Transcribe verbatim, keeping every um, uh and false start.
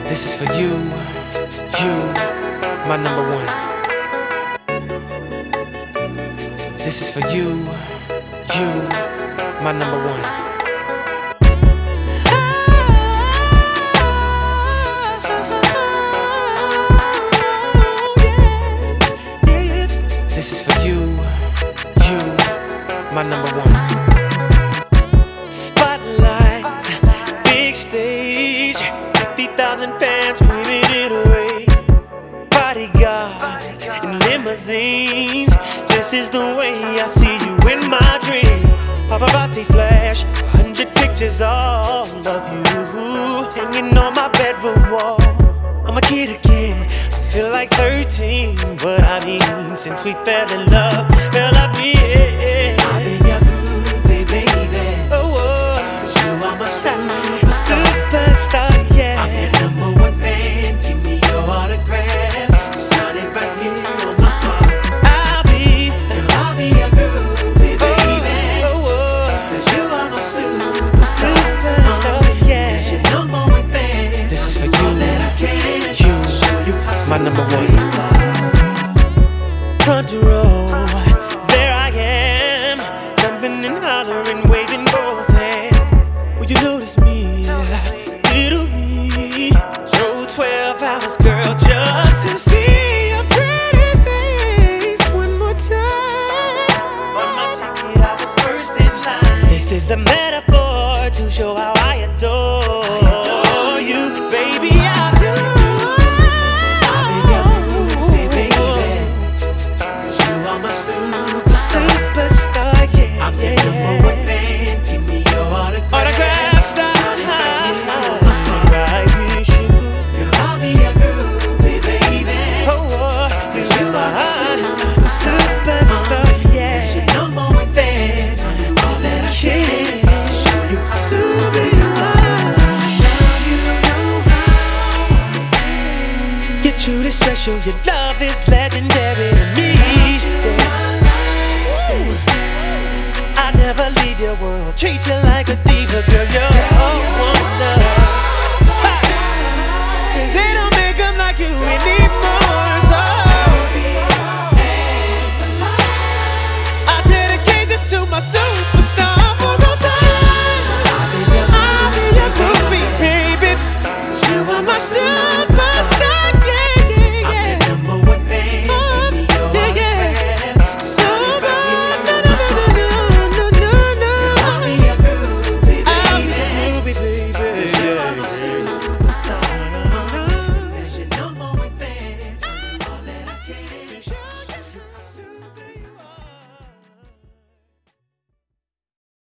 This is for you, you, my number one. This is for you, you, my number one. This is for you, you, my number one. Spotlight, big stage, fifty thousand fans screaming it away. Bodyguards and limousines, this is the way I see you in my dreams. Paparazzi flash, hundred pictures all of you hanging on my bedroom wall. I'm a kid again, I feel like thirteen, but I mean, since we fell in love, girl, I feel I've been your groovy baby. Oh, oh. Cause you are my superstar. Superstar, yeah. I'm your number one fan. Give me your autograph. Sign it right here on my heart. I'll be, Girl, I'll be your groovy baby. oh, oh, oh. Cause you are my superstar. Superstar, Uh, yeah. As your number one fan. This is for All you, that I can you, show you how my number super one. you are. Front row, there I am, jumping and hollering, waving both hands. Will you notice me, little me? Drove twelve hours, girl, just to see your pretty face one more time. On my ticket, I was first in line. This is a metaphor to show how I adore, I adore you, baby. I do. I'll be your groovy baby. Cause you are my superstar. Superstar, yeah, I'm your yeah. number one fan. Give me your autograph. Autographs, Sign it right here on my heart. right here, sugar. Girl, I'll be your groovy baby. Oh, oh, Cause you are my superstar, superstar. As yeah. your number one fan. All that I can to show you how super you are. Now you know how I feel. You're truly special, your love is legendary to me. I never leave your world, treat you like a diva, girl. You're